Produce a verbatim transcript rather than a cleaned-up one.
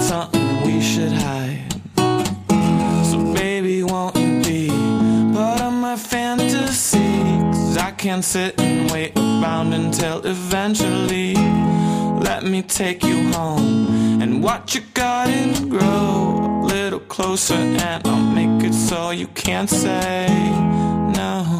something we should hide. So baby, won't you be part of my fantasy? 'Cause I can't sit and wait around until eventually let me take you home and watch your garden grow a little closer, and I'll make it so you can't say no.